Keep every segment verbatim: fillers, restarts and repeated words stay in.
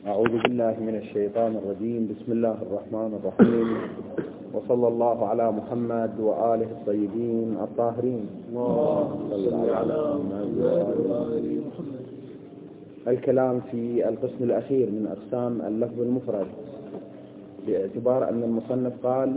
أعوذ بالله من الشيطان الرجيم. بسم الله الرحمن الرحيم، وصلى الله على محمد وآله الطيبين الطاهرين. الكلام في القسم الأخير من أقسام اللفظ المفرد، باعتبار أن المصنف قال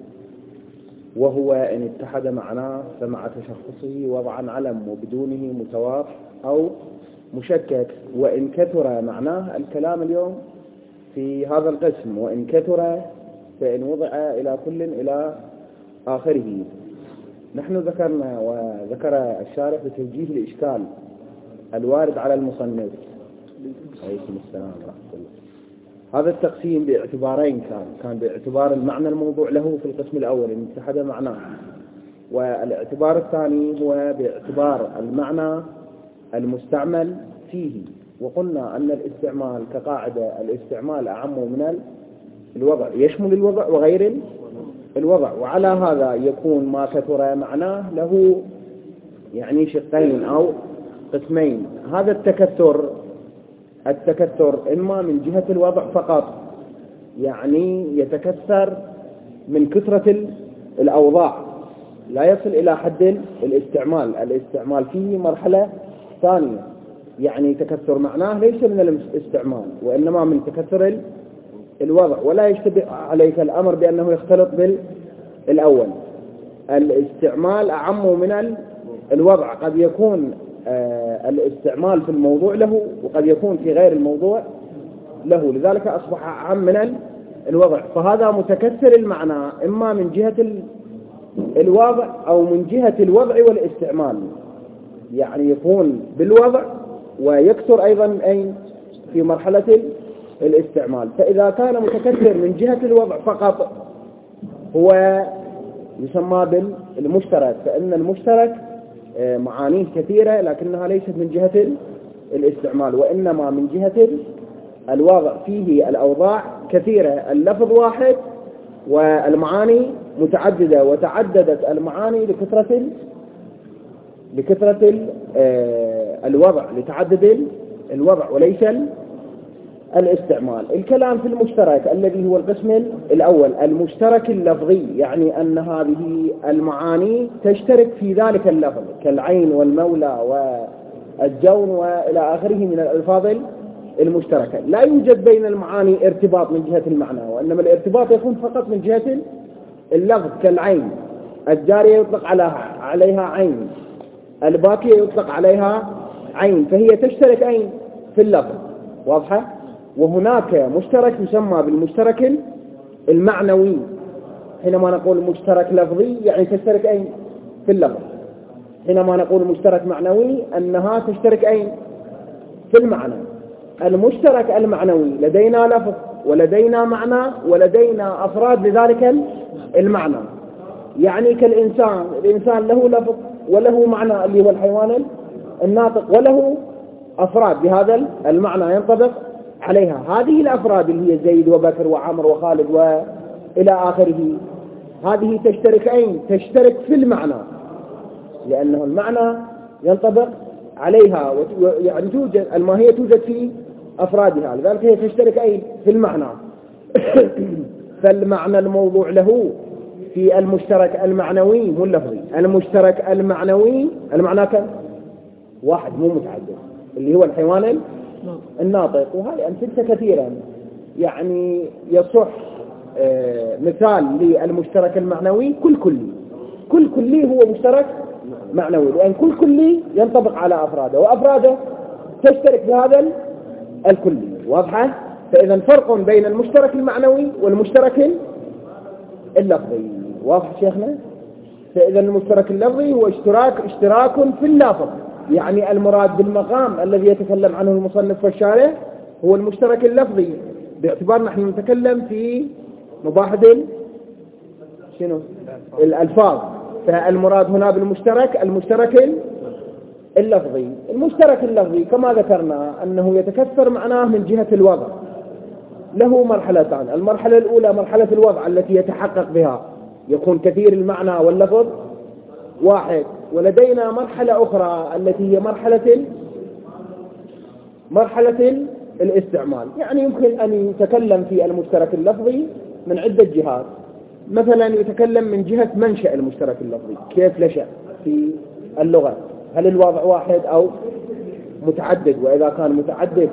وهو إن اتحد معناه فمع تشخصه وضعا علم وبدونه متوار أو مشكك، وإن كثر معناه. الكلام اليوم في هذا القسم وإن كثر فإن وضع إلى كل إلى آخره. نحن ذكرنا وذكر الشارح بتوجيه الإشكال الوارد على المصنف عليكم السلام ورحمة الله. هذا التقسيم باعتبارين كان كان باعتبار المعنى الموضوع له في القسم الأول إن اتحد معناه، والاعتبار الثاني هو باعتبار المعنى المستعمل فيه. وقلنا أن الاستعمال كقاعدة الاستعمال أعم من الوضع، يشمل الوضع وغير الوضع، وعلى هذا يكون ما كثر معناه له يعني شقين أو قسمين. هذا التكثر التكثر إما من جهة الوضع فقط، يعني يتكثر من كثرة الأوضاع لا يصل إلى حد الاستعمال. الاستعمال فيه مرحلة ثانية، يعني تكثر معناه ليس من الاستعمال وإنما من تكثر الوضع، ولا يشتبه عليك الأمر بأنه يختلط بالأول. الاستعمال أعم من الوضع، قد يكون آه الاستعمال في الموضوع له وقد يكون في غير الموضوع له، لذلك أصبح أعم من الوضع. فهذا متكثر المعنى إما من جهة الوضع أو من جهة الوضع والاستعمال، يعني يكون بالوضع ويكثر أيضا أي في مرحلة الاستعمال. فإذا كان متكثر من جهة الوضع فقط هو يسمى بالمشترك، فإن المشترك معانيه كثيرة لكنها ليست من جهة الاستعمال وإنما من جهة الوضع. فيه الأوضاع كثيرة، اللفظ واحد والمعاني متعددة، وتعددت المعاني لكثرة لكثرة الوضع لتعدد الوضع وليس الاستعمال. الكلام في المشترك الذي هو القسم الأول، المشترك اللفظي، يعني أن هذه المعاني تشترك في ذلك اللفظ كالعين والمولى والجون وإلى آخره من الألفاظ المشتركة. لا يوجد بين المعاني ارتباط من جهة المعنى، وإنما الارتباط يكون فقط من جهة اللفظ كالعين، الجارية يطلق عليها عليها عين، الباقية يطلق عليها عين، فهي تشترك أين في اللفظ، واضحة. وهناك مشترك يسمى بالمشترك المعنوي. حينما نقول مشترك لفظي يعني تشترك أين في اللفظ، حينما نقول مشترك معنوي أنها تشترك أين في المعنى. المشترك المعنوي لدينا لفظ ولدينا معنى ولدينا أفراد لذلك المعنى، يعني كالإنسان، الإنسان له لفظ وله معنى اللي هو الحيوان الناطق، وله أفراد بهذا المعنى ينطبق عليها. هذه الأفراد اللي هي زيد وبكر وعمر وخالد وإلى آخره، هذه تشترك أين؟ تشترك في المعنى، لأنه المعنى ينطبق عليها، يعني توجد الماهية توجد في أفرادها، لذلك هي تشترك أين؟ في المعنى. فالمعنى الموضوع له في المشترك المعنوي مو اللفظي. المشترك المعنوي المعنى كم؟ واحد مو متعدد، اللي هو الحيوان الناطق. وهذه أمثلة كثيرا، يعني يصح آه مثال للمشترك المعنوي كل كلي. كل كلي هو مشترك معنوي، لأن كل كلي ينطبق على أفراده، وأفراده تشترك بهذا الكلي، واضحة. فإذا فرق بين المشترك المعنوي والمشترك اللفظي، واضح شيخنا. فإذا المشترك اللفظي هو اشتراك اشتراك في اللفظ، يعني المراد بالمقام الذي يتكلم عنه المصنف والشارح هو المشترك اللفظي، باعتبار نحن نتكلم في مباحث شنو الألفاظ. فالمراد هنا بالمشترك المشترك اللفظي. المشترك اللفظي كما ذكرنا أنه يتكثر معناه من جهة الوضع، له مرحلتان. المرحلة الأولى مرحلة الوضع التي يتحقق بها يكون كثير المعنى واللفظ واحد، ولدينا مرحلة أخرى التي هي مرحلة مرحلة الاستعمال. يعني يمكن أن يتكلم في المشترك اللفظي من عدة جهات. مثلا يتكلم من جهة منشأ المشترك اللفظي، كيف نشأ في اللغة، هل الوضع واحد أو متعدد، وإذا كان متعدد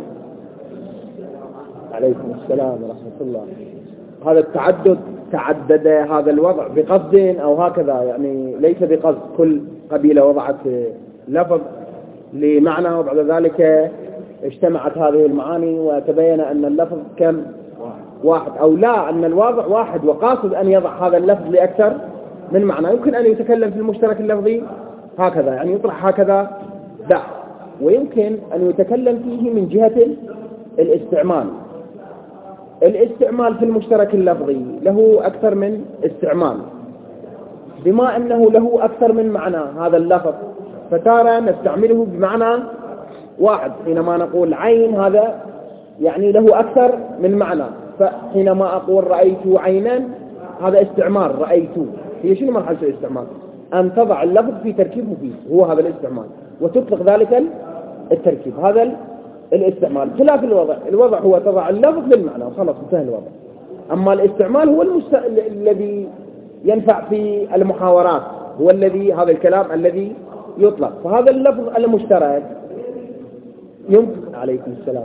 عليكم السلام ورحمة الله، هذا التعدد تعدد هذا الوضع بقصد أو هكذا، يعني ليس بقصد، كل قبيلة وضعت لفظ لمعنى وبعد ذلك اجتمعت هذه المعاني وتبين أن اللفظ كم واحد، أو لا أن الوضع واحد وقاصد أن يضع هذا اللفظ لأكثر من معنى. يمكن أن يتكلم في المشترك اللفظي هكذا، يعني يطرح هكذا دع، ويمكن أن يتكلم فيه من جهة الاستعمال. الاستعمال في المشترك اللفظي له أكثر من استعمال، بما أنه له أكثر من معنى هذا اللفظ، فتارة نستعمله بمعنى واحد. حينما نقول عين هذا يعني له أكثر من معنى، فحينما أقول رأيت عينا هذا استعمال، رأيت هي شنو مرحلة الاستعمال؟ أن تضع اللفظ في تركيبه فيه، هو هذا الاستعمال، وتطلق ذلك التركيب، هذا الاستعمال. خلاف الوضع، الوضع هو تضع اللفظ للمعنى وخلاص انتهى الوضع. أما الاستعمال هو المست... الذي ينفع في المحاورات، هو الذي هذا الكلام الذي يطلق. فهذا اللفظ المشترك يمكن عليكم السلام.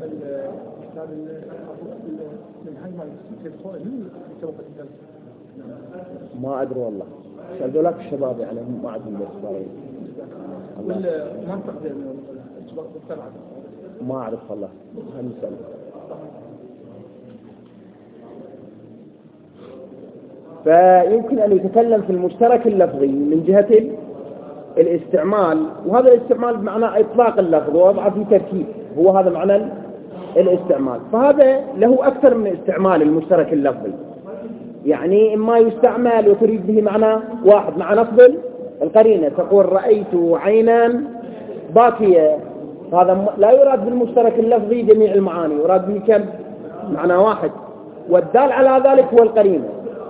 ما أدري والله، سألوا لك الشباب يعني ما عندهم بس ما أعرف والله، هنسأل. فيمكن أن يتكلم في المشترك اللفظي من جهة الاستعمال، وهذا الاستعمال بمعنى إطلاق اللفظ ووضعه في تركيب، هو هذا معنى الاستعمال. فهذا له أكثر من استعمال المشترك اللفظي، يعني إما يستعمل وتريد به معنى واحد مع نصب القرينة، تقول رأيت عينا باكية، هذا لا يراد بالمشترك اللفظي جميع المعاني، يراد به كم معنى واحد، والدال على ذلك هو القرينة.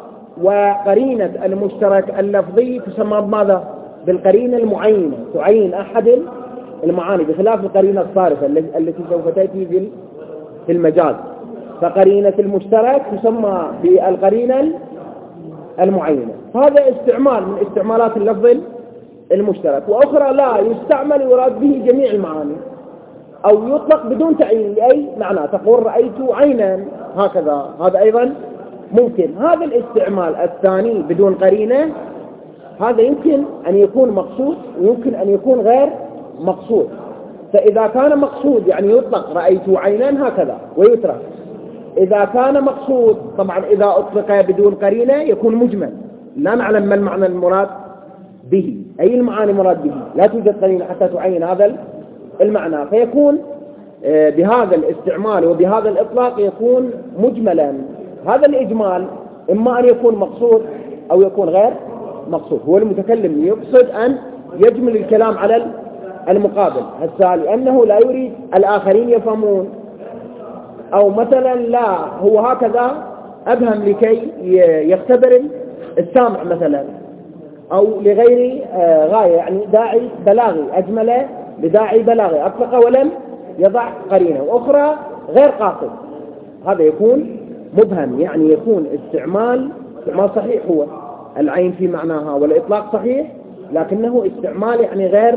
وقرينة المشترك اللفظي تسمى بماذا؟ بالقرينة المعينة، تعين أحد المعاني، بخلاف القرينة الصارفة التي سوف تأتي في المجاز. فقرينة المشترك تسمى بالقرينة المعينة. هذا استعمال من استعمالات اللفظ المشترك. وأخرى لا يستعمل يراد به جميع المعاني، أو يطلق بدون تعيين لأي معنى، تقول رأيت عينا هكذا، هذا أيضا ممكن. هذا الاستعمال الثاني بدون قرينة هذا يمكن أن يكون مقصود ويمكن أن يكون غير مقصود. فإذا كان مقصود يعني يطلق رأيت عينا هكذا ويترك. إذا كان مقصود طبعا إذا أطلق بدون قرينة يكون مجمل، لا نعلم ما المعنى المراد به، أي المعاني مراد به، لا توجد قرينة حتى تعين هذا المعنى، فيكون بهذا الاستعمال وبهذا الإطلاق يكون مجملا. هذا الإجمال إما أن يكون مقصود أو يكون غير مقصود. هو المتكلم يقصد أن يجمل الكلام على المقابل هسه، لأنه لا يريد الآخرين يفهمون، أو مثلا لا هو هكذا أبهم لكي يختبر السامع مثلا، أو لغير غاية، يعني داعي بلاغي، أجمل لداعي بلاغي، أطلق ولم يضع قرينة، وأخرى غير قاصد، هذا يكون مبهم، يعني يكون استعمال استعمال صحيح، هو العين في معناها والإطلاق صحيح، لكنه استعمال يعني غير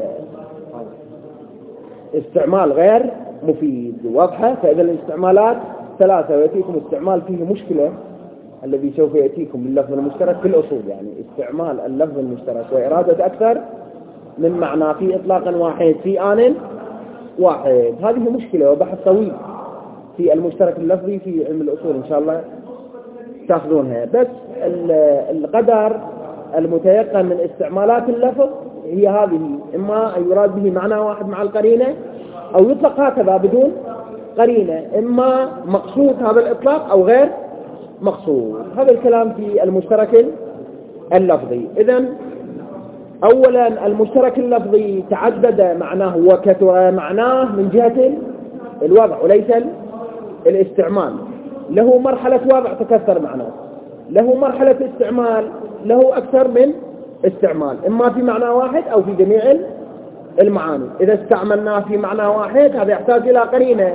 استعمال غير مفيد واضحة. فإذا الاستعمالات ثلاثة، ويأتيكم استعمال فيه مشكلة الذي سوف يأتيكم باللفظ المشترك في الأصول، يعني استعمال اللفظ المشترك وإرادة أكثر من معنى في إطلاق واحد في آن واحد. هذه مشكلة وبحث طويل في المشترك اللفظي في علم الأصول، إن شاء الله تأخذونها. بس القدر المتيقن من استعمالات اللفظ هي هذه، إما أن يراد به معنى واحد مع القرينة، أو يطلق هكذا بدون قرينة، إما مقصود هذا الإطلاق أو غير مقصود. هذا الكلام في المشترك اللفظي. إذن أولا المشترك اللفظي تعدد معناه وكثر معناه من جهة الوضع وليس الاستعمال. له مرحلة وضع تكثر معناه، له مرحلة استعمال، له أكثر من استعمال، إما في معنى واحد أو في جميع المعاني. إذا استعملناه في معنى واحد هذا يحتاج إلى قرينة،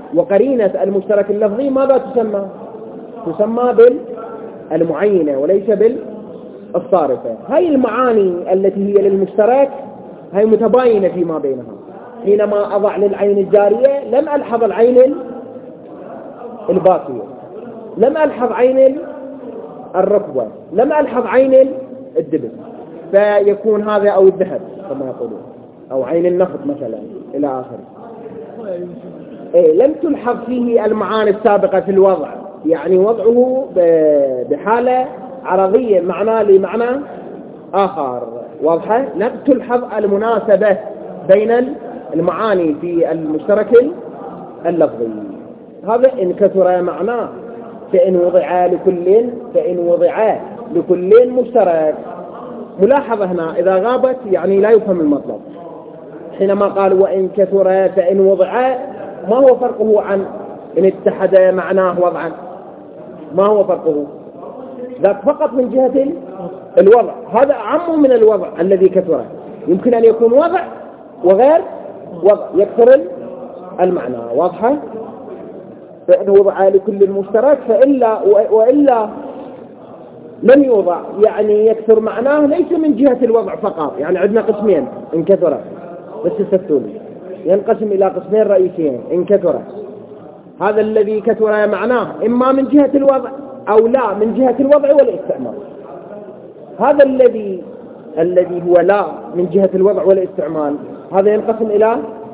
وقرينة المشترك اللفظي ماذا تسمى؟ تسمى بالمعينة وليس بالصارفة. هاي المعاني التي هي للمشترك هاي متباينة فيما بينها. حينما أضع للعين الجارية لم ألحظ العين الباقية، لم ألحظ عين الركبة، لم ألحظ عين الدبل، فيكون هذا أو الذهب كما يقولون، أو عين النفط مثلا إلى آخره. إيه لم تلحظ فيه المعاني السابقة في الوضع، يعني وضعه بحالة عرضية معنى لمعنى آخر، واضحة؟ لم تلحظ المناسبة بين المعاني في المشترك اللفظي. هذا إن كثر معناه، فإن وضع لكل فإن وضع لكل مشترك. ملاحظة هنا إذا غابت يعني لا يفهم المطلب. حينما قال وإن كثر فإن وضع، ما هو فرقه عن إن اتحد معناه وضعا؟ ما هو فرقه؟ ذاك فقط من جهة الوضع، هذا أعم من الوضع الذي كثر. يمكن أن يكون وضع وغير وضع يكثر المعنى، واضحة؟ فإن وضع لكل المشترك، فإلا وإلا لم يوضع يعني يكثر معناه ليس من جهة الوضع فقط. يعني عندنا قسمين إن كثر، بس السفتوني ينقسم إلى قسمين رئيسيين إن كثر. هذا الذي كثر معناه إما من جهة الوضع أو لا من جهة الوضع والاستعمال. هذا الذي الذي هو لا من جهة الوضع والاستعمال، هذا ينقسم إلى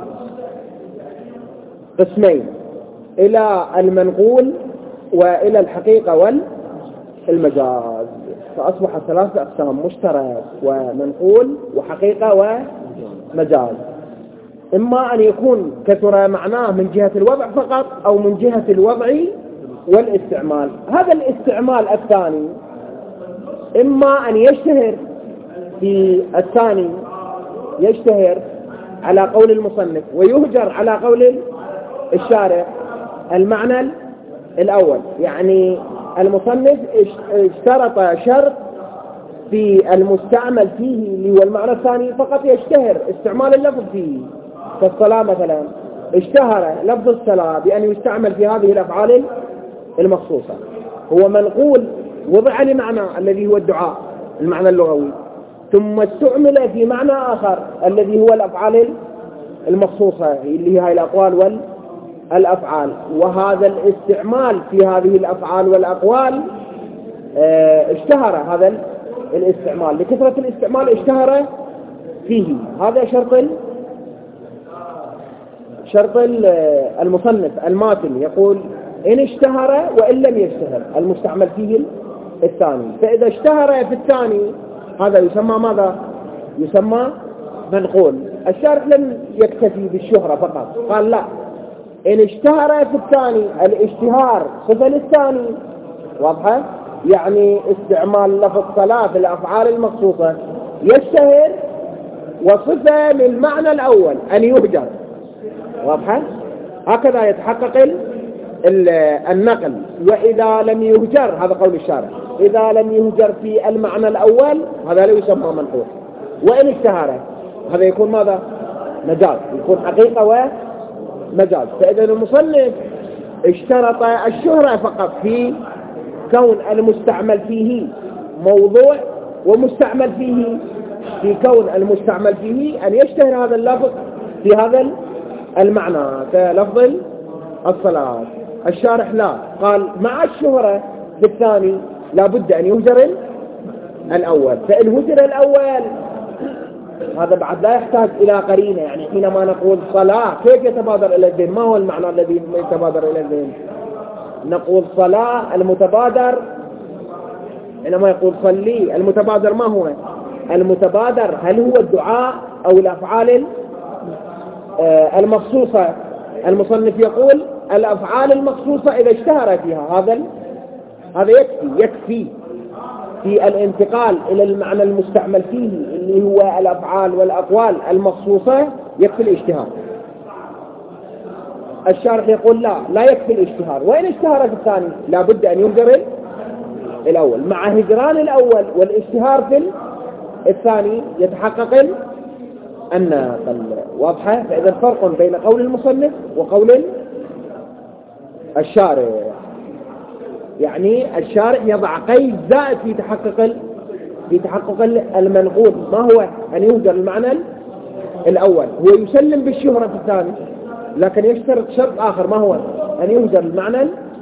قسمين، إلى المنقول وإلى الحقيقة والمجاز. فأصبح ثلاثة أقسام: مشترك ومنقول وحقيقة ومجاز. إما أن يكون كثر معناه من جهة الوضع فقط أو من جهة الوضع والاستعمال. هذا الاستعمال الثاني إما أن يشتهر في الثاني، يشتهر على قول المصنف ويهجر على قول الشارع. المعنى الأول يعني المصنف اشترط شرط في المستعمل فيه اللي هو المعنى الثاني فقط يشتهر استعمال اللفظ فيه، كالصلاة مثلا اشتهر لفظ الصلاة بأن يستعمل في هذه الأفعال المخصوصة. هو منقول وضع لمعنى الذي هو الدعاء المعنى اللغوي، ثم استعمل في معنى آخر الذي هو الأفعال المخصوصة اللي هي الأقوال والأفعال. وهذا الاستعمال في هذه الأفعال والأقوال اه اشتهر هذا الاستعمال، لكثرة الاستعمال اشتهر فيه. هذا شرط شرط المصنف الماتن، يقول إن اشتهر وإن لم يشتهر المستعمل فيه الثاني. فإذا اشتهر في الثاني هذا يسمى ماذا؟ يسمى منقول. الشارح لم يكتفي بالشهرة فقط، قال لا، إن اشتهر في الثاني الاشتهار صفة للثاني، واضحة؟ يعني استعمال لفظ صلاة في الأفعال المخصوصة يشتهر وصفة للمعنى الأول أن يهجر، واضحة؟ هكذا يتحقق النقل. وإذا لم يهجر، هذا قول الشارع، إذا لم يهجر في المعنى الأول هذا لا يسمى منقول. وإن اشتهر هذا يكون ماذا؟ مجاز، يكون حقيقة ومجاز. فإذا المصنف اشترط الشهرة فقط في كون المستعمل فيه موضوع، ومستعمل فيه في كون المستعمل فيه أن يشتهر هذا اللفظ في هذا المعنى كلفظ الصلاة. الشارح لا، قال مع الشهرة في الثاني لابد أن يهجر الأول. فإن هجر الأول هذا بعد لا يحتاج إلى قرينة. يعني حينما نقول صلاة كيف يتبادر إلى الذهن؟ ما هو المعنى الذي يتبادر إلى الذهن؟ نقول صلاة، المتبادر حينما يقول صلي المتبادر ما هو؟ المتبادر هل هو الدعاء أو الأفعال المخصوصة؟ المصنف يقول الأفعال المخصوصة إذا اشتهر فيها هذا هذا يكفي يكفي في الانتقال إلى المعنى المستعمل فيه اللي هو الأفعال والأقوال المخصوصة، يكفي الاشتهار. الشارح يقول لا، لا يكفي الاشتهار. وإن اشتهر في الثاني لابد أن يهجر الأول. مع هجران الأول والاشتهار في الثاني يتحقق النقل، واضحة؟ فإذا فرق بين قول المصنف وقول الشارع، يعني الشارع يضع قيد زائد في تحقق في تحقق المنقول. ما هو؟ أن يهجر المعنى الأول. هو يسلم بالشهرة في الثاني، لكن يشترط شرط آخر. ما هو؟ أن يهجر المعنى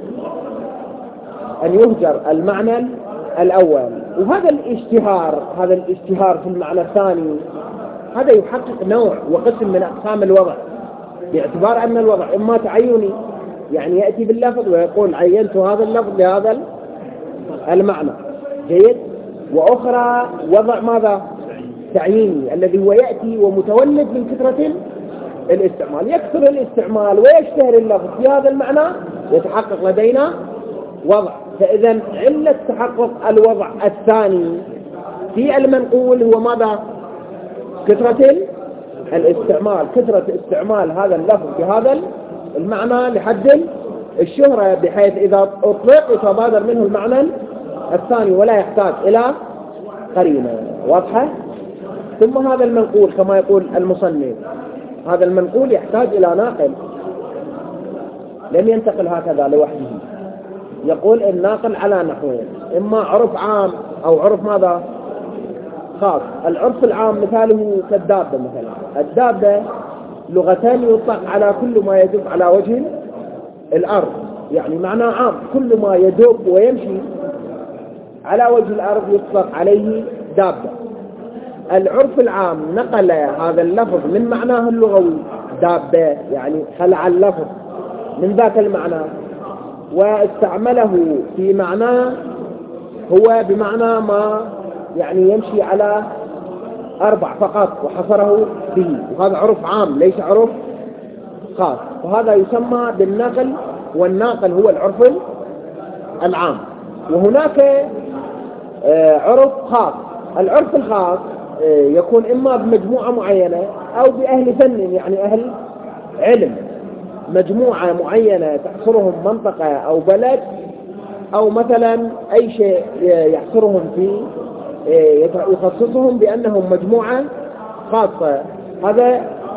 أن يهجر المعنى الأول. وهذا الاشتهار هذا الاشتهار في المعنى الثاني هذا يحقق نوع وقسم من أقسام الوضع، باعتبار أن الوضع إما تعيني، يعني يأتي باللفظ ويقول عينت هذا اللفظ لهذا المعنى، جيد، وأخرى وضع ماذا؟ تعييني، الذي هو يأتي ومتولد من كثرة الاستعمال. يكثر الاستعمال ويشتهر اللفظ في هذا المعنى، يتحقق لدينا وضع. فإذا علة تحقق الوضع الثاني في المنقول هو ماذا؟ كثرة الاستعمال، كثرة استعمال هذا اللفظ في هذا المعنى لحد الشهرة، بحيث إذا أطلق يتبادر منه المعنى الثاني ولا يحتاج إلى قرينة. واضحة؟ ثم هذا المنقول كما يقول المصنف، هذا المنقول يحتاج إلى ناقل، لم ينتقل هكذا لوحده. يقول الناقل على نحوين: إما عرف عام أو عرف ماذا؟ خاص. العرف العام مثاله كالدابة مثلا. الدابة لغتان يطلق على كل ما يدب على وجه الأرض، يعني معنى عام كل ما يدب ويمشي على وجه الأرض يطلق عليه دابة. العرف العام نقل هذا اللفظ من معناه اللغوي دابة، يعني خلع اللفظ من ذاك المعنى واستعمله في معناه هو بمعنى ما يعني يمشي على أربع فقط وحصره به، وهذا عرف عام ليس عرف خاص، وهذا يسمى بالنقل، والناقل هو العرف العام. وهناك عرف خاص. العرف الخاص يكون إما بمجموعة معينة أو بأهل فن، يعني أهل علم، مجموعة معينة تحصرهم منطقة أو بلد، أو مثلا أي شيء يحصرهم في يخصصهم بأنهم مجموعة خاصة. هذا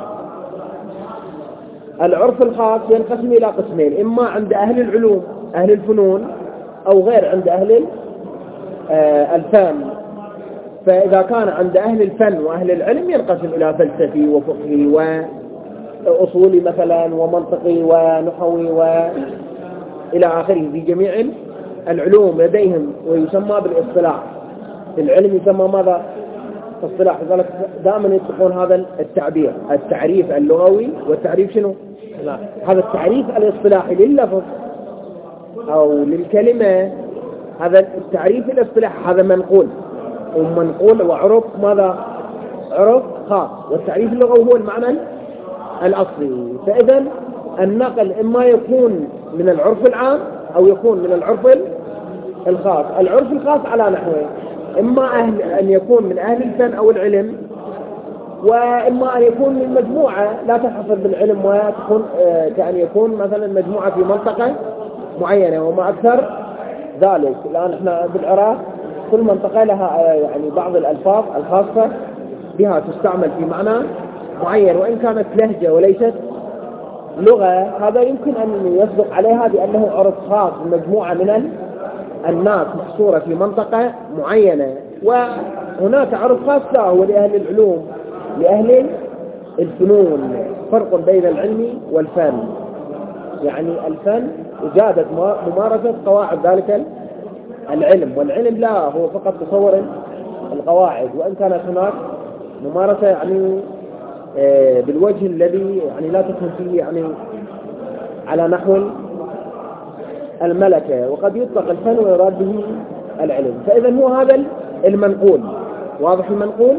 العرف الخاص ينقسم إلى قسمين: إما عند أهل العلوم أهل الفنون، أو غير عند أهل الفن. فإذا كان عند أهل الفن وأهل العلم ينقسم إلى فلسفي وفقهي وأصولي مثلا ومنطقي ونحوي وإلى آخره في جميع العلوم لديهم، ويسمى بالاصطلاح. في العلم يسمى ماذا؟ اصطلاح. لذلك دائما يطلقون هذا التعبير، التعريف اللغوي والتعريف شنو؟ لا. هذا التعريف الاصطلاحي لللفظ أو للكلمة، هذا التعريف الاصطلاحي هذا منقول، ومنقول وعرف ماذا؟ عرف خاص. والتعريف اللغوي هو المعنى الأصلي. فإذا النقل إما يكون من العرف العام أو يكون من العرف الخاص. العرف الخاص على نحوين: إما أهل أن يكون من أهل الفن أو العلم، وإما أن يكون من مجموعة لا تحصل بالعلم وتكون كأن يكون مثلا مجموعة في منطقة معينة وما أكثر ذلك. الآن إحنا بالعراق كل منطقة لها يعني بعض الألفاظ الخاصة بها تستعمل في معنى معين، وإن كانت لهجة وليست لغة. هذا يمكن أن يصدق عليها بأنه عرف خاص مجموعة من الناس محصورة في منطقة معينة. وهناك عرف خاص لا هو لأهل العلوم لأهل الفنون. فرق بين العلم والفن، يعني الفن إجادة ممارسة قواعد ذلك العلم، والعلم لا هو فقط تصور القواعد، وإن كانت هناك ممارسة يعني بالوجه الذي يعني لا تكون فيه يعني على نحو الملكة، وقد يطلق الفن ويراد به العلم. فإذا هو هذا المنقول. واضح المنقول؟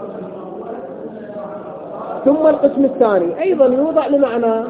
ثم القسم الثاني أيضا يوضع لمعنى،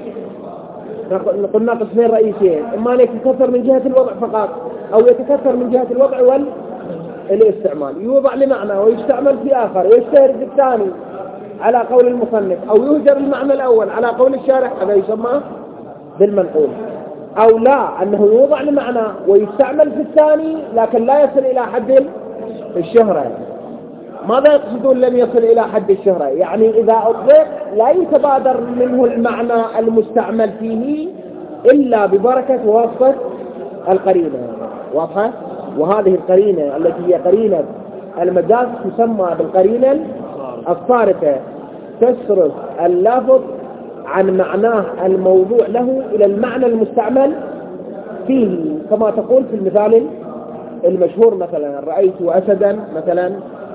قلنا قسمين رئيسيين: إما أن يتكثر من جهة الوضع فقط، أو يتكثر من جهة الوضع والاستعمال. يوضع لمعنى ويستعمل في آخر، ويشتهر في الثاني على قول المصنف، أو يهجر المعنى الأول على قول الشارح، هذا يسمى بالمنقول. أو لا، أنه يوضع لمعنى ويستعمل في الثاني لكن لا يصل إلى حد الشهرة. ماذا يقصدون لم يصل إلى حد الشهرة؟ يعني إذا أطلق لا يتبادر منه المعنى المستعمل فيه إلا ببركة واسطة القرينة. واضحة؟ وهذه القرينة التي هي قرينة المجاز تسمى بالقرينة الصارفة، تصرف اللفظ عن معناه الموضوع له إلى المعنى المستعمل فيه، كما تقول في المثال المشهور مثلا رأيت أسدا مثلا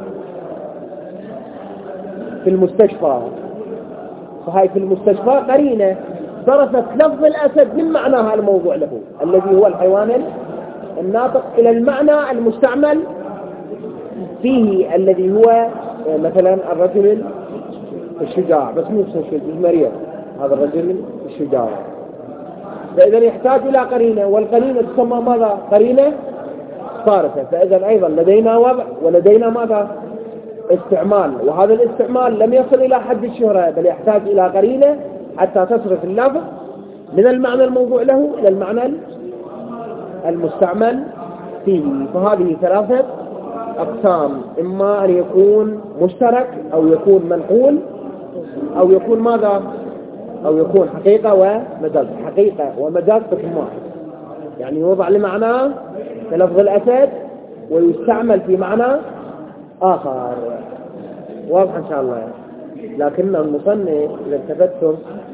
في المستشفى، فهي في المستشفى قرينة صرفت لفظ الأسد من معناها الموضوع له الذي هو الحيوان الناطق إلى المعنى المستعمل فيه الذي هو مثلا الرجل الشجاع، بس مو مريض، هذا الرجل الشجاع. فإذا يحتاج إلى قرينة، والقرينة تسمى ماذا؟ قرينة صارفة. فإذا أيضا لدينا وضع ولدينا ماذا؟ استعمال، وهذا الاستعمال لم يصل إلى حد الشهرة، بل يحتاج إلى قرينة حتى تصرف اللفظ من المعنى الموضوع له إلى المعنى المستعمل فيه. فهذه ثلاثة أقسام، إما أن يكون مشترك أو يكون منقول أو يكون ماذا؟ أو يكون حقيقة ومجاز. حقيقة ومجاز قسم واحد، يعني يوضع لمعنى كلفظ الأسد ويستعمل في معنى آخر. واضح إن شاء الله. لكن المصنف إذا التفتتم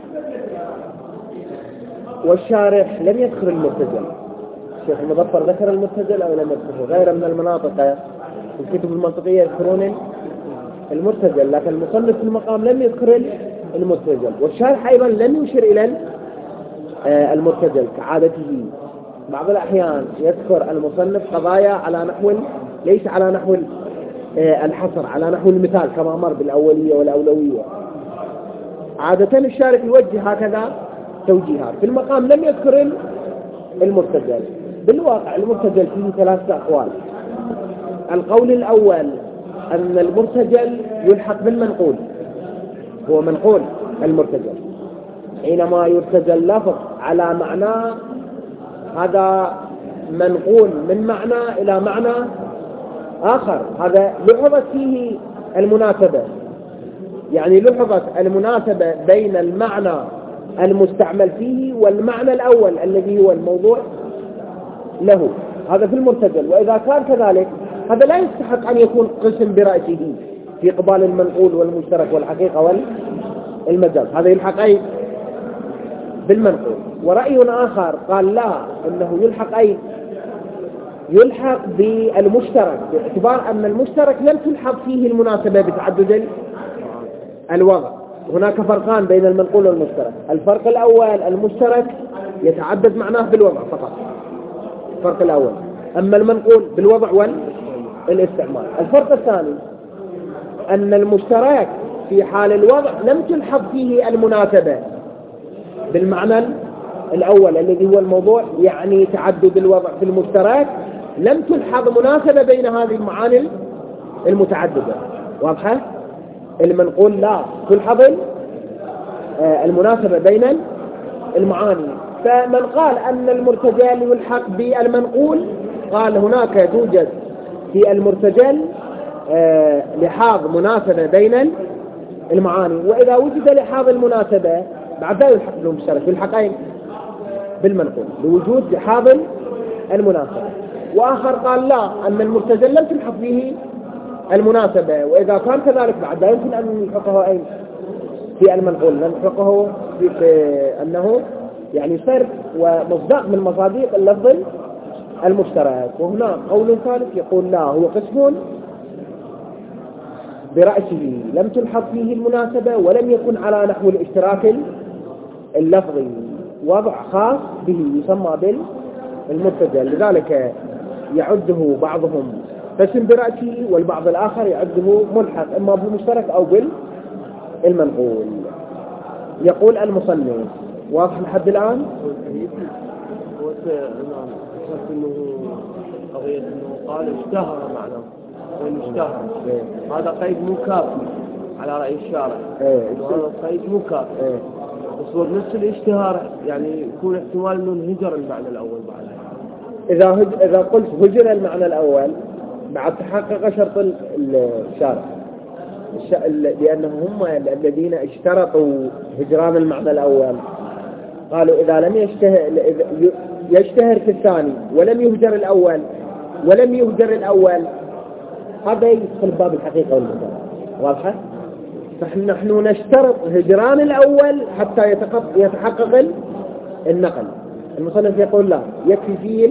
والشارح لم يذكر المرتجل. الشيخ المظفر ذكر المرتجل أو لم يذكره؟ غير من المناطق في الكتب المنطقية يذكرون المرتجل، لكن المصنف في المقام لم يذكر المرتجل، والشارح أيضا لم يشير إلى المرتجل كعادته. بعض الأحيان يذكر المصنف قضايا على نحو ليس على نحو الحصر، على نحو المثال كما مر بالأولية والأولوية. عادة الشارح يوجه هكذا توجيهات. في المقام لم يذكر المرتجل. بالواقع المرتجل فيه ثلاثة أقوال. القول الأول أن المرتجل يلحق بالمنقول، هو منقول المرتجل، حينما يرتجل لفظ على معنى هذا منقول من معنى إلى معنى آخر، هذا لحظت فيه المناسبة، يعني لحظت المناسبة بين المعنى المستعمل فيه والمعنى الأول الذي هو الموضوع له. هذا في المرتجل. وإذا كان كذلك هذا لا يستحق أن يكون قسم برأسه في قبال المنقول والمشترك والحقيقة والمجاز، هذا يلحق أي بالمنقول. ورأي آخر قال لا، إنه يلحق أي يلحق بالمشترك، باعتبار أن المشترك لم تلحق فيه المناسبة بتعدد الوضع. هناك فرقان بين المنقول والمشترك. الفرق الأول المشترك يتعدد معناه بالوضع فقط، الفرق الأول. أما المنقول بالوضع والاستعمال. الفرق الثاني أن المشترك في حال الوضع لم تلحق فيه المناسبة بالمعنى الأول الذي هو الموضوع، يعني تعدد الوضع في المشترك لم تلحظ مناسبة بين هذه المعاني المتعددة. واضحة؟ المنقول لا تلحظ المناسبة بين المعاني. فمن قال أن المرتجل يلحق بالمنقول قال هناك توجد في المرتجل لحاظ مناسبة بين المعاني، وإذا وجد لحاظ المناسبة بعد ذلك يلحق بالمشترك، يلحق أين؟ بالمنقول لوجود لحاظ المناسبة. وآخر قال لا، أن المرتجل لم تلحق فيه المناسبة، وإذا كان كذلك بعد لا يمكن أن نلحقه أين؟ في المنقول، نلحقه في, في أنه يعني صرف ومصداق من مصادق اللفظ المشترك. وهنا قول ثالث يقول لا، هو قسم برأسه لم تلحق فيه المناسبة ولم يكن على نحو الاشتراك اللفظي، وضع خاص به يسمى بالمرتجل. لذلك يعده بعضهم قسم برأسه والبعض الآخر يعده ملحق إما بالمشترك أو بالمنقول. يقول المصنف واضح لحد الآن؟ انه قضيه انه قال اشتهر معناه وين اشتهر، هذا قيد مو كافي على راي الشارع. ايه هذا قيد مو كافي. ايه بس نفس الاشتهار يعني يكون احتمال انه انهجر المعنى الاول بعد. اذا هج... اذا قلت هجر المعنى الاول بعد تحقق شرط الشارع، الش... لانهم هم الذين اشترطوا هجران المعنى الاول، قالوا إذا لم يشتهر, يشتهر في الثاني ولم يهجر الأول ولم يهجر الأول هذا يدخل باب الحقيقة والمجاز. واضحة؟ فنحن نشترط هجران الأول حتى يتحقق النقل. المصنف يقول لا، يكفي فيه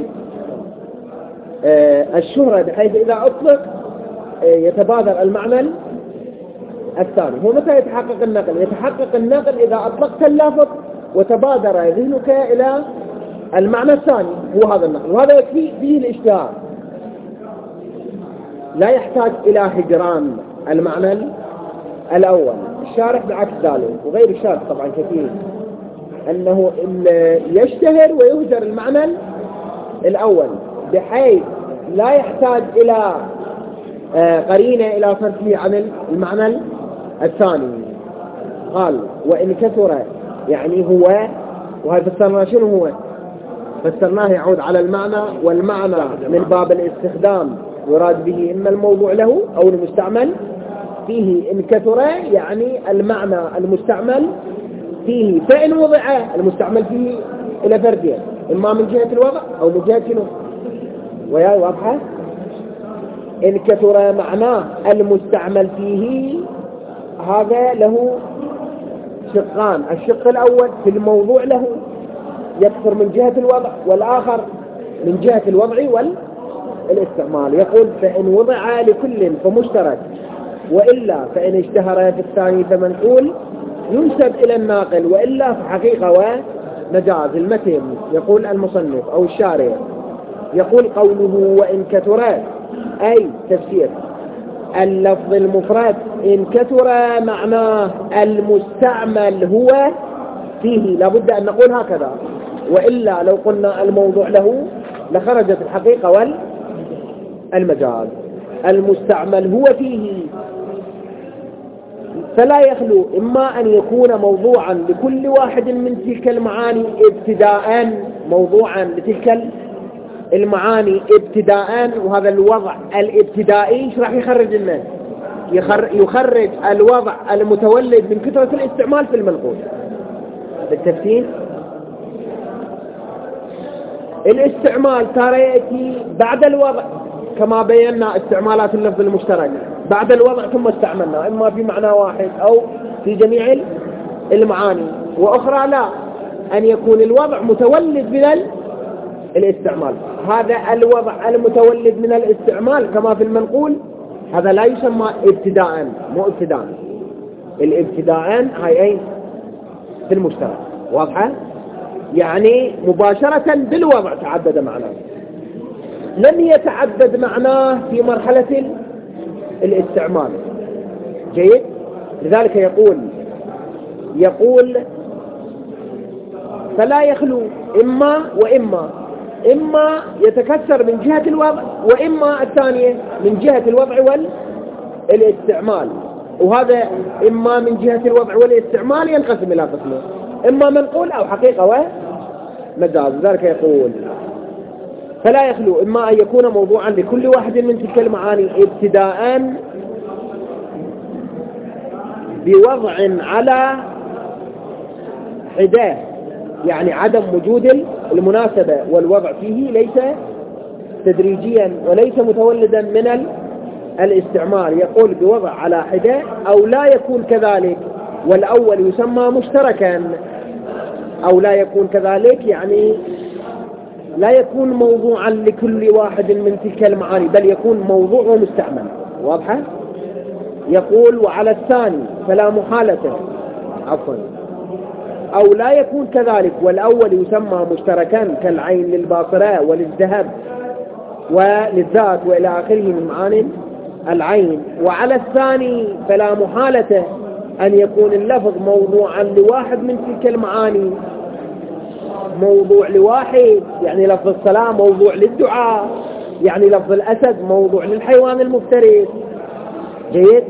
الشهرة بحيث إذا أطلق يتبادر المعنى الثاني. هو متى يتحقق النقل؟ يتحقق النقل إذا أطلقت اللفظ وتبادر ذهنك إلى المعنى الثاني، هو هذا النقل، وهذا يكفي فيه الاشتهار، لا يحتاج إلى هجران المعنى الأول. الشارح بعكس ذلك، وغير الشارح طبعا كثير، أنه يشتهر ويهجر المعنى الأول بحيث لا يحتاج إلى قرينة إلى صرفه عن المعنى الثاني. قال وإن كثر، يعني هو، وهذا فسرناه شنو هو؟ فسرناه يعود على المعنى، والمعنى من باب الاستخدام يراد به إما الموضوع له أو المستعمل فيه. إن كثر يعني المعنى المستعمل فيه، فإن وضع المستعمل فيه إلى فردين، إما من جهة الوضع أو من جهة شنو. ويا واضحة؟ إن كثر معناه المستعمل فيه، هذا له شقان. الشق الأول في الموضوع له يكثر من جهة الوضع، والآخر من جهة الوضع والاستعمال. يقول فإن وضع لكل فمشترك، وإلا فإن اشتهر في الثاني فمنقول ينسب إلى الناقل، وإلا في حقيقة ومجاز. المتن يقول المصنف أو الشارع يقول قوله وإن كثر، أي تفسير اللفظ المفرد إن كثر معناه المستعمل هو فيه، لابد أن نقول هكذا، وإلا لو قلنا الموضوع له لخرجت الحقيقة والمجاز. المستعمل هو فيه، فلا يخلو إما أن يكون موضوعا لكل واحد من تلك المعاني ابتداء، موضوعا لتلك المعاني ابتداء، وهذا الوضع الابتدائي ايش راح يخرج لنا؟ يخرج الوضع المتولد من كثرة الاستعمال في المنقول. بالتفسير الاستعمال ترى يأتي بعد الوضع، كما بينا استعمالات اللفظ المشترك بعد الوضع ثم استعملنا، إما في معنى واحد أو في جميع المعاني، وأخرى لا، أن يكون الوضع متولد من الاستعمال. هذا الوضع المتولد من الاستعمال كما في المنقول هذا لا يسمى ابتداء، مو ابتداء. الابتداء هاي أين؟ في المشترك. واضحة؟ يعني مباشرة بالوضع تعدد معناه، لم يتعدد معناه في مرحلة الاستعمال. جيد؟ لذلك يقول يقول فلا يخلو إما وإما، إما يتكسر من جهة الوضع، وإما الثانية من جهة الوضع والاستعمال. وهذا إما من جهة الوضع والاستعمال ينقسم إلى قسمين، إما منقول أو حقيقة ومجاز. ذلك يقول فلا يخلو إما أن يكون موضوعا لكل واحد من تلك المعاني ابتداء بوضع على حداه، يعني عدم وجود المناسبة والوضع فيه ليس تدريجيا وليس متولدا من الاستعمال. يقول بوضع على حداه، أو لا يكون كذلك والأول يسمى مشتركا، أو لا يكون كذلك يعني لا يكون موضوعا لكل واحد من تلك المعاني، بل يكون موضوع ومستعمل. واضحة؟ يقول وعلى الثاني فلا محالة، عفوا، أو لا يكون كذلك والأول يسمى مشتركا كالعين للباصرة وللذهب وللذات وإلى آخره من معاني العين. وعلى الثاني فلا محالة أن يكون اللفظ موضوعا لواحد من تلك المعاني، موضوع لواحد، يعني لفظ السلام موضوع للدعاء، يعني لفظ الأسد موضوع للحيوان المفترس. جيد؟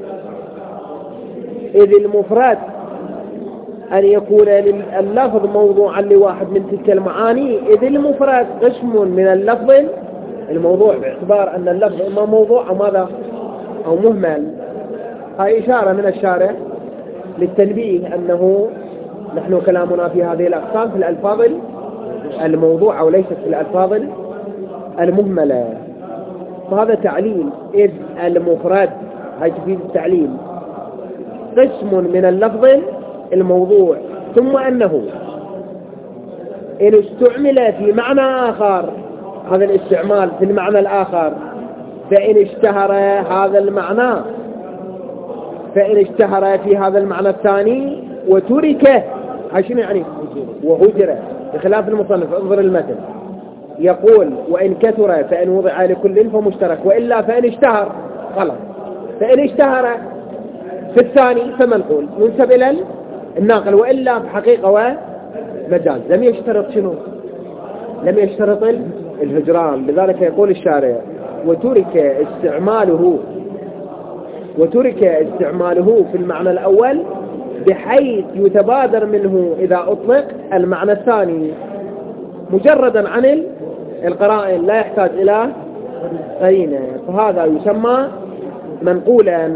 إذ المفرد أن يكون اللفظ موضوعا لواحد من تلك المعاني، إذ المفرد قسم من اللفظ الموضوع، باعتبار أن اللفظ إما موضوع أو ماذا أو مهمل. هاي إشارة من الشارع للتنبيه أنه نحن كلامنا في هذه الأقسام في الألفاظ الموضوع وليست في الألفاظ المهملة. فهذا تعليل، إذ المفرد هاي تفيد التعليل قسم من اللفظ الموضوع، ثم أنه إن استعمل في معنى آخر، هذا الاستعمال في المعنى الآخر، فإن اشتهر هذا المعنى فإن اشتهر في هذا المعنى الثاني وترك، هاي شنو يعني؟ وهجر، بخلاف المصنف. انظر المتن يقول وإن كثر فإن وضع لكل فمشترك، وإلا فإن اشتهر خلاص. فإن اشتهر في الثاني فمنقول ينسب إلى الناقل، وإلا في حقيقة ومجاز. لم يشترط شنو؟ لم يشترط الهجران. لذلك يقول الشارع وترك استعماله وترك استعماله في المعنى الأول بحيث يتبادر منه إذا أطلق المعنى الثاني مجردا عن القرائن، لا يحتاج إلى قرينة، فهذا يسمى منقولا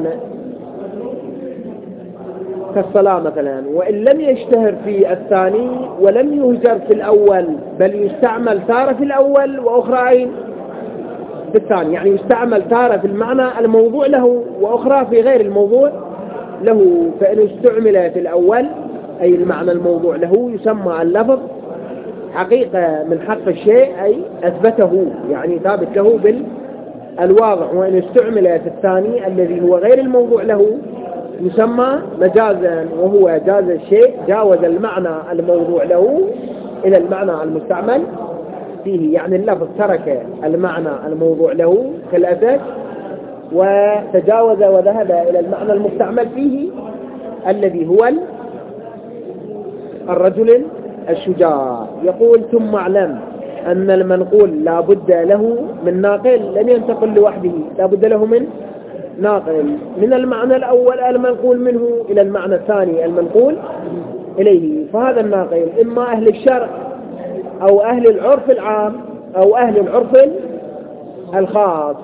كالصلاة مثلا. وإن لم يشتهر في الثاني ولم يهجر في الأول، بل يستعمل تارة في الأول وأخرى في الثاني، يعني يستعمل تارة في المعنى الموضوع له وأخرى في غير الموضوع له. فإن استعمل في الأول أي المعنى الموضوع له يسمى اللفظ حقيقة من حق الشيء، أي أثبته، يعني ثابت له بالواضح. وإن استعمل في الثاني الذي هو غير الموضوع له يسمى مجازا، وهو جاز الشيء، جاوز المعنى الموضوع له إلى المعنى المستعمل فيه، يعني اللفظ ترك المعنى الموضوع له كالأسد وتجاوز وذهب إلى المعنى المستعمل فيه الذي هو الرجل الشجاع. يقول ثم اعلم أن المنقول لا بد له من ناقل، لم ينتقل لوحده، لا بد له من ناقل من المعنى الأول المنقول منه إلى المعنى الثاني المنقول إليه. فهذا الناقل إما أهل الشرع أو أهل العرف العام أو أهل العرف الخاص،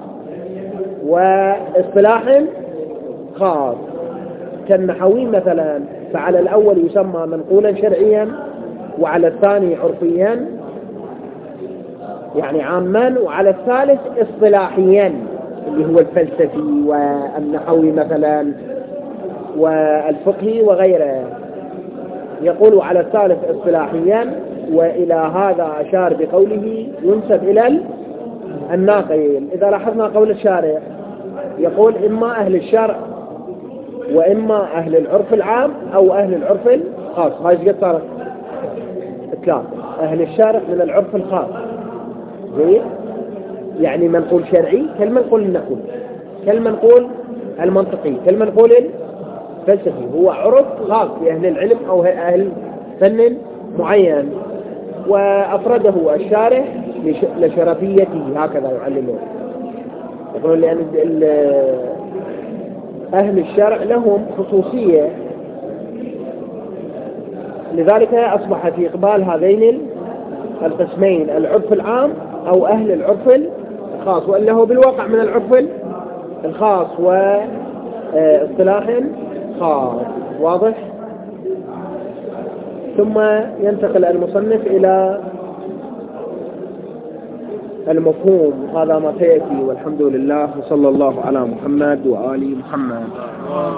واصطلاح خاص كالنحوي مثلا، فعلى الأول يسمى منقولا شرعيا، وعلى الثاني عرفيا يعني عاما، وعلى الثالث اصطلاحيا اللي هو الفلسفي والنحوي مثلا والفقهي وغيره. يقول على الثالث اصطلاحيا، وإلى هذا أشار بقوله ينسب إلى الناقل. إذا لاحظنا قول الشارع يقول إما أهل الشرع وإما أهل العرف العام أو أهل العرف الخاص. هاي قد صارت ثلاثة، أهل الشرع من العرف الخاص، زين يعني منقول شرعي كالمنقول النحوي كالمنقول المنطقي كالمنقول الفلسفي، هو عرف خاص بأهل العلم أو أهل فن معين، وأفرده الشارح لشرفيته، هكذا يعلمون. يقولون لأن أهل الشرع لهم خصوصية، لذلك أصبح في إقبال هذين القسمين العرف العام أو أهل العرف الخاص، وإلا هو بالواقع من العرف الخاص واصطلاح خاص. واضح؟ ثم ينتقل المصنف إلى المفهوم. هذا ما سيأتي، والحمد لله، وصلى الله على محمد وآل محمد.